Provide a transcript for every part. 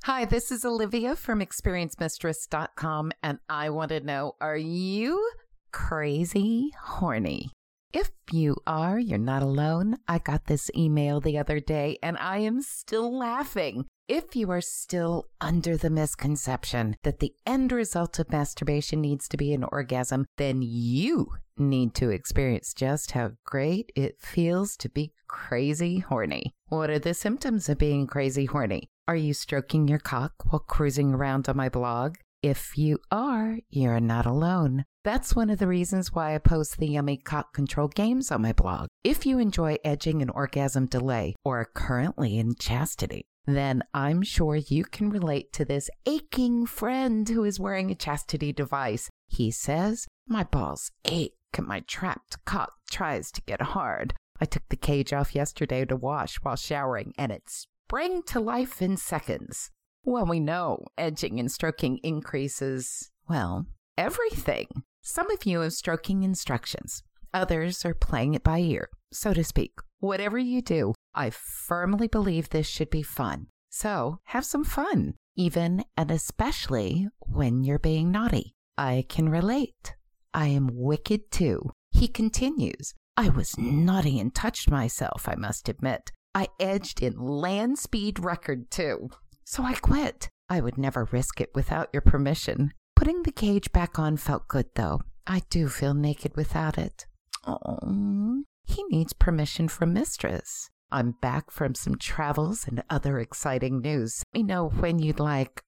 Hi, this is Olivia from ExperienceMistress.com, and I want to know, are you crazy horny? If you are, you're not alone. I got this email the other day, and I am still laughing. If you are still under the misconception that the end result of masturbation needs to be an orgasm, then you need to experience just how great it feels to be crazy horny. What are the symptoms of being crazy horny? Are you stroking your cock while cruising around on my blog? If you are, you're not alone. That's one of the reasons why I post the yummy cock control games on my blog. If you enjoy edging an orgasm delay or are currently in chastity, then I'm sure you can relate to this aching friend who is wearing a chastity device. He says, "My balls ache and my trapped cock tries to get hard. I took the cage off yesterday to wash while showering and it sprang to life in seconds." Well, we know edging and stroking increases, well, everything. Some of you have stroking instructions. Others are playing it by ear, so to speak. Whatever you do, I firmly believe this should be fun. So have some fun, even and especially when you're being naughty. I can relate. I am wicked too. He continues, "I was naughty and touched myself, I must admit. I edged in land speed record too. So I quit. I would never risk it without your permission. Putting the cage back on felt good, though. I do feel naked without it." Oh, he needs permission from Mistress. I'm back from some travels and other exciting news. Let me know when you'd like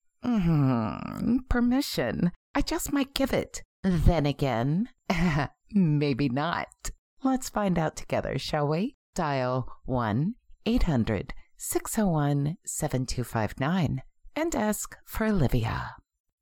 permission. I just might give it. Then again, maybe not. Let's find out together, shall we? Dial 1-800-601-7259 and ask for Olivia.